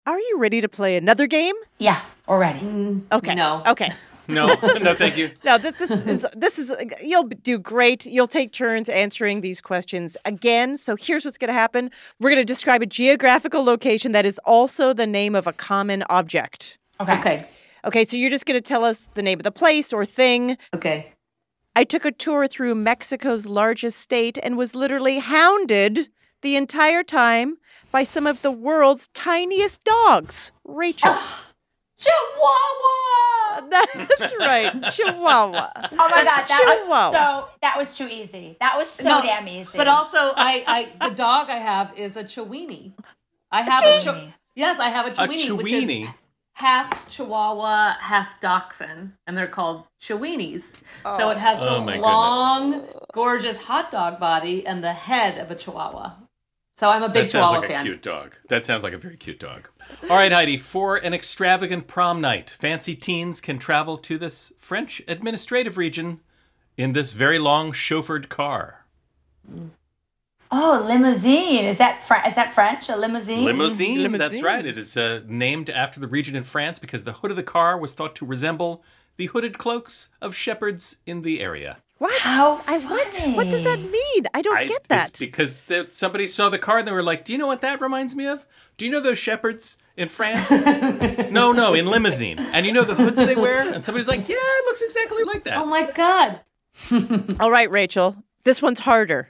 Are you ready to play another game? Yeah, already. Okay. No. Okay. No, no, thank you. No, this is you'll do great. You'll take turns answering these questions again. So here's what's going to happen. We're going to describe a geographical location that is also the name of a common object. Okay. Okay, so you're just going to tell us the name of the place or thing. Okay. I took a tour through Mexico's largest state and was literally hounded the entire time by some of the world's tiniest dogs. Rachel. Chihuahua! That's right. Chihuahua. Oh my God, Chihuahua. that was too easy. That was so damn easy. But also, the dog I have is a Chiweenie. I have yes, I have a Chiweenie, which is half Chihuahua, half Dachshund, and they're called Chiweenies. So it has the long, gorgeous hot dog body and the head of a Chihuahua. So I'm a big Chihuahua fan. That sounds like a cute dog. That sounds like a very cute dog. All right, Heidi, for an extravagant prom night, fancy teens can travel to this French administrative region in this very long chauffeured car. Oh, limousine. Is that French? A limousine? Limousine, that's right. It is named after the region in France because the hood of the car was thought to resemble the hooded cloaks of shepherds in the area. What? How funny. What does that mean? I don't get that. It's because somebody saw the car and they were like, do you know what that reminds me of? Do you know those shepherds in France? No, in limousine. And you know the hoods they wear? And somebody's like, yeah, it looks exactly like that. Oh my God. All right, Rachel. This one's harder.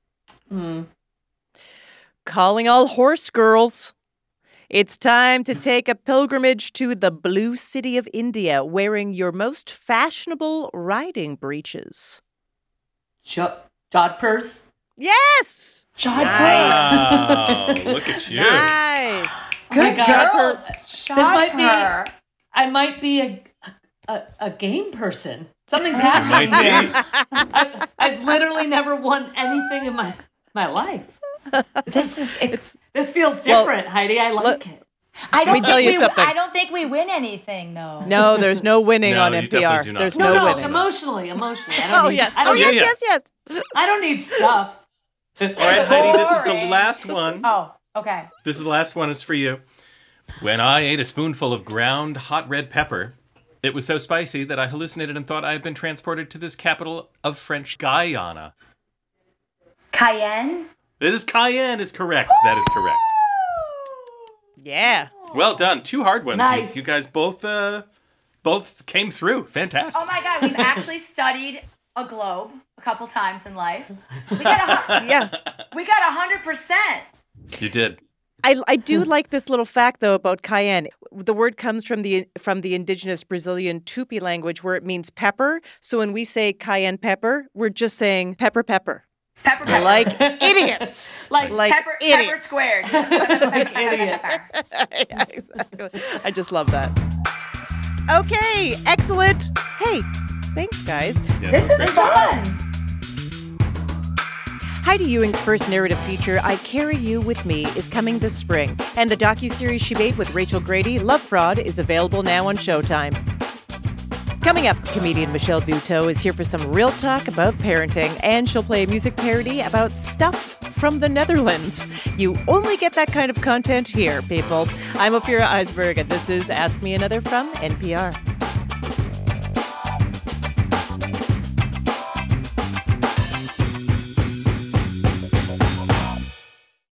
Calling all horse girls. It's time to take a pilgrimage to the blue city of India wearing your most fashionable riding breeches. Jodhpurs? Yes! Jodhpurs. Wow, look at you. Nice. Good girl. I might be a game person. Something's happening here. I've literally never won anything in my life. This feels different, Heidi. I like it. I don't think we win anything, though. No, there's no winning on NPR. There's no winning. Emotionally. Yes. I don't need stuff. All right, Heidi, this is the last one. Oh, okay. This is the last one. It's for you. When I ate a spoonful of ground hot red pepper, it was so spicy that I hallucinated and thought I had been transported to this capital of French Guyana. Cayenne? It is Cayenne is correct. That is correct. Yeah. Well done. 2 hard ones. Nice. You guys both came through. Fantastic. Oh my God, we've actually studied a globe a couple times in life. We got 100%. You did. I do like this little fact, though, about cayenne. The word comes from the indigenous Brazilian Tupi language where it means pepper. So when we say cayenne pepper, we're just saying pepper. Pepper. Like idiots. like pepper, idiots. Pepper squared. Like idiot. Yeah, exactly. I just love that. Okay, excellent. Hey, thanks, guys. Yeah, This was fun. Heidi Ewing's first narrative feature, I Carry You With Me, is coming this spring. And the docuseries she made with Rachel Grady, Love Fraud, is available now on Showtime. Coming up, comedian Michelle Buteau is here for some real talk about parenting, and she'll play a music parody about stuff from the Netherlands. You only get that kind of content here, people. I'm Ophira Eisberg, and this is Ask Me Another from NPR.